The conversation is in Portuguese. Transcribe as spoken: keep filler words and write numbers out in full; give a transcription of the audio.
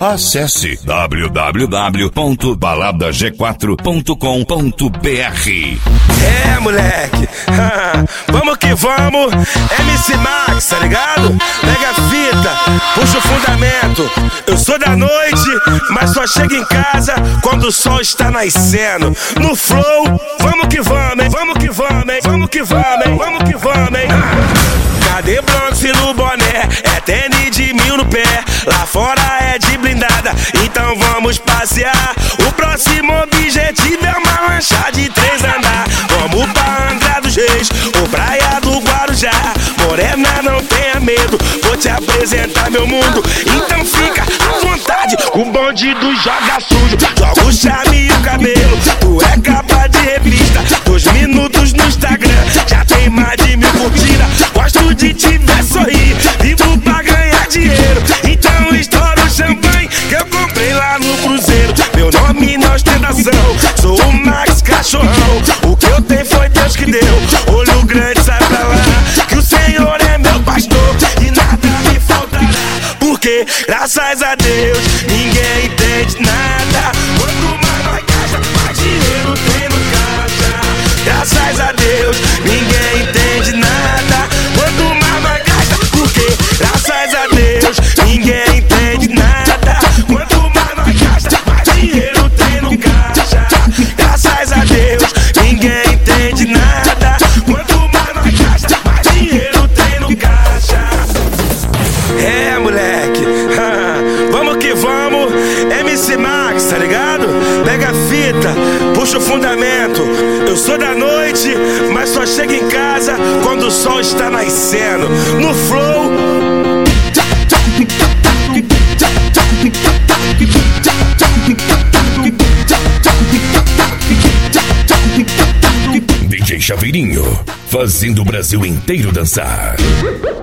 Acesse w w w ponto balada g quatro ponto com ponto b r. É, moleque, vamos que vamos. M C Max, tá ligado? Pega a fita, puxa o fundamento. Eu sou da noite, mas só chego em casa quando o sol está nascendo. No flow, vamos que vamos, hein? Vamos que vamos, hein? Vamos que vamos, hein? Vamos que vamos, hein? Cadê Bronx no boné? É tênis de mil no pé. Lá fora é de blindada, então vamos passear. O próximo objetivo é uma lancha de três andar. Vamos pra Angra dos Reis ou Praia do Guarujá. Morena, não tenha medo, vou te apresentar meu mundo. Então fica à vontade, o bonde do joga sujo. Joga o charme e o cabelo, tu é capa de revista. Dois minutos no Instagram, já tem mais de mil curtidas. Gosto de te ver sorrir, vivo pra ganhar dinheiro. Então estoura o champanhe que eu comprei lá no Cruzeiro. Meu nome na ostentação, sou o Max Cachorrão. O que eu tenho foi Deus que deu, olho grande sai pra lá. Que o Senhor é meu pastor e nada me faltará. Porque, graças a Deus, ninguém entende nada. Quanto mais nós gasta, mais dinheiro tem no caixa. Graças a Deus, ninguém entende nada. Quanto mais nós gasta, porque, graças a Deus, ninguém entende nada. Quanto mais nós gasta, mais dinheiro tem no caixa. Graças a Deus, ninguém entende nada. Quanto mais nós gasta, mais dinheiro tem no caixa. É, moleque, vamos que vamos. M C Max, tá ligado? Pega a fita, puxa o fundamento. Eu sou da noite, mas só chego em casa quando o sol está nascendo. No flow. D J Chaveirinho, fazendo o Brasil inteiro dançar.